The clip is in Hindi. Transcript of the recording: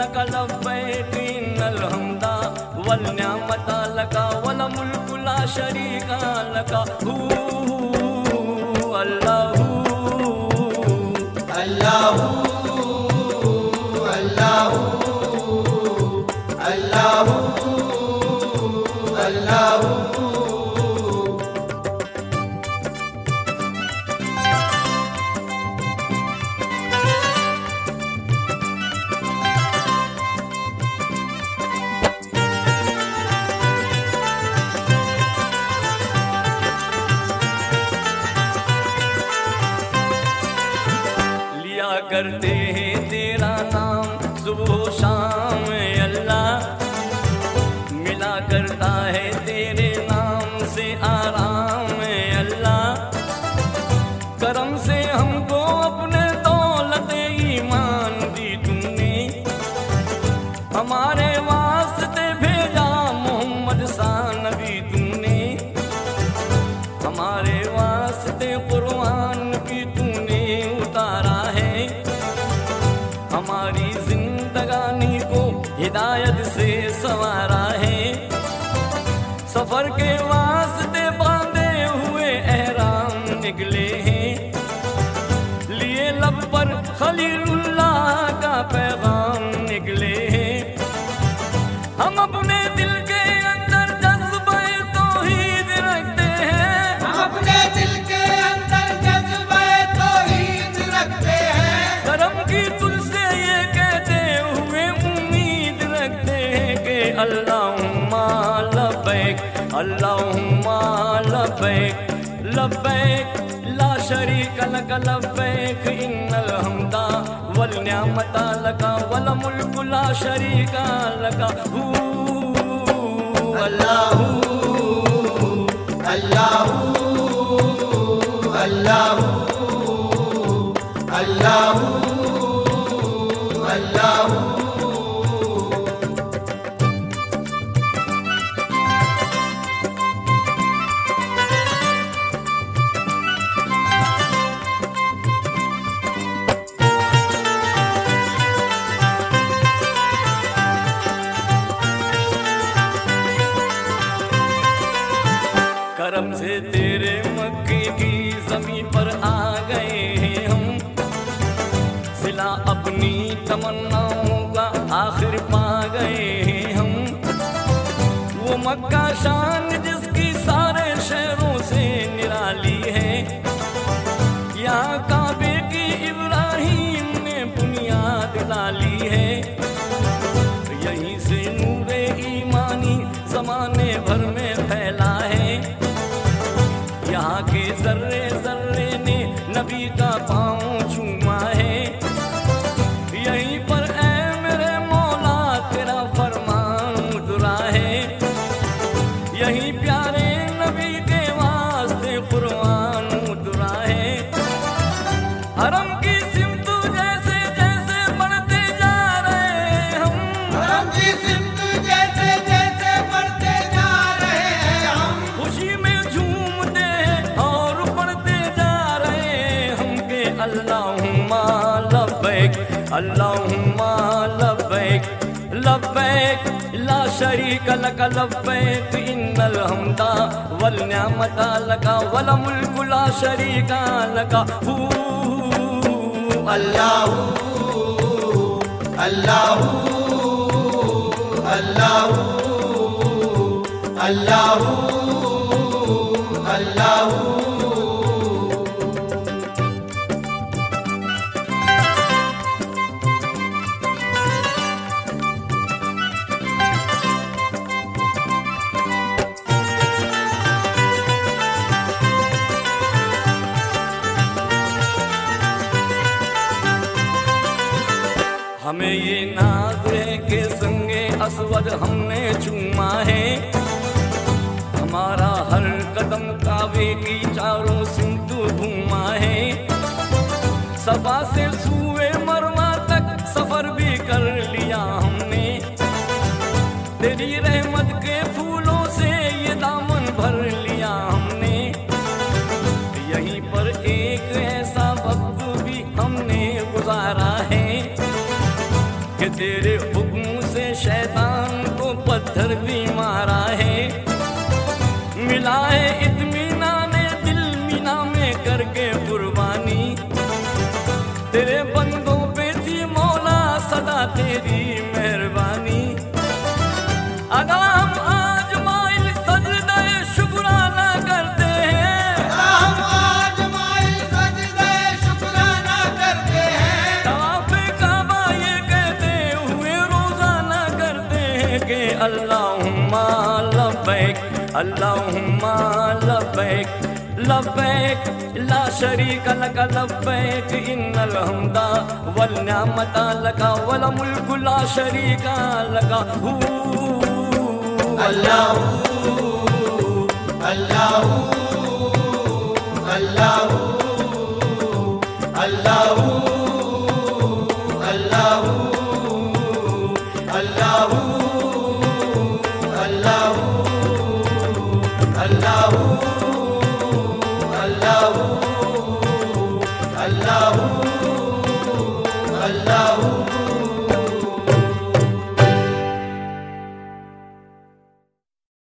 लक लब्बैक इन्नल हम्दा वल निअमता लक वल मुल्कु ला शरीका लक हू अल्लाहू अल्लाहू अल्लाहू अल्लाहू अल्लाहू। करते हैं तेरा नाम सुबह शाम अल्लाह, मिला करता है तेरे नाम से आराम अल्लाह। करम से हमको अपने दौलत ईमान दी तुमने, हमारे वास्ते भेजा मोहम्मद सा नबी तुमने, हमारे वास्ते कुरान भी तूने उतारा है, हमारी जिंदगानी को हिदायत से संवारा है। सफर के वास्ते बांधे हुए एहराम निकले हैं, लिए लब पर खलीलुल्लाह का पैगाम निकले हैं। हम अपने दिल के अंदर जज्बे तौहीद रखते हैं, हम अपने दिल के अंदर जज्बे तौहीद रखते हैं। करम की तुझसे ये कहते हुए उम्मीद रखते हैं कि अल्लाहुम्मा लब्बैक अल्लाहुम्मा लब्बैक लब्बैक ला शरीक लक लब्बैक इन्नल हम्दा वल निअमता लक वल मुल्कु ला शरीका लक हू अल्लाहू अल्लाहू अल्लाहू अल्लाहू अल्लाहू। करम से तेरे मक्के की ज़मीं पर आ गए हैं हम, सिला अपनी तमन्नाओं का आखिर पा गए हैं हम। वो मक्का शान जिसकी सारे शहरों से निराली है, यहाँ काबे की इब्राहिम ने बुनियाद डाली है। यहीं से नूरे ईमानी ज़माने भर में फैला है, यहाँ के जर्रे जर्रे ने नबी का पाँव चूमा है। यहीं पर ऐ मेरे मौला तेरा फरमान उतरा है, यहीं प्यारे नबी के वास्ते कुरान उतरा है। हरम की सिमत जैसे जैसे बढ़ते जा रहे हम, हरम की सिमत जैसे जैसे बढ़ते जा रहे हैं हम, खुशी में झूमते और बढ़ते जा रहे हम के अल्लाहुम्मा लब्बैक अल्लाहुम्मा लब्बैक लब्बैक ला शरीक लक लब्बैक इन्नल हम्दा वल निअमता लक वल मुल्कु ला शरीका लक हू अल्लाहू अल्लाहू अल्लाहू अल्लाहू अल्लाहू। हमें ये नाज है कि संगे असवद हमने चूमा है, हमारा हर कदम काबे की चारों सिमत घूमा है। सफा से सूए मरवा तक सफर भी कर लिया हमने, तेरी रहमत के फूलों से ये दामन भर लिया हमने। यहीं पर एक ऐसा वक्त भी हमने गुजारा है कि तेरे अल्लाहुम्मा लब्बैक लब्बैक ला शरीका लक लब्बैक इन्नल हम्दा वल निअमता लका वल मुल्कु ला शरीका लका हू अल्लाहू अल्लाहू अल्लाहू अल्लाहू अल्लाहू अल्लाहू अल्लाहू अल्लाहू अल्लाहू अल्लाहू अल्लाहू